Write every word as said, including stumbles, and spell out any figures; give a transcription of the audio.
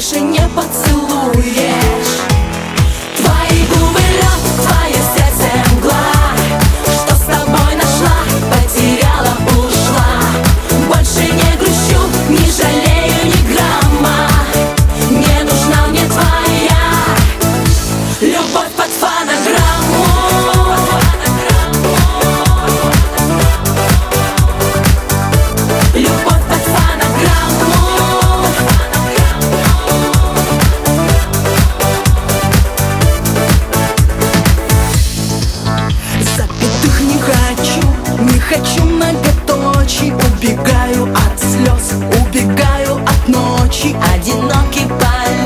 больше не поцелуешь. Твои губы лед, твое сердце мгла. Что с тобой нашла, потеряла, ушла. Больше не грущу, не жалею ни грамма. Не нужна мне твоя любовь под фонограмму. Любовь под фонограмму. Запятых не хочу, не хочу многоточий. Убегаю от слез, убегаю от ночи. Одинокий полет.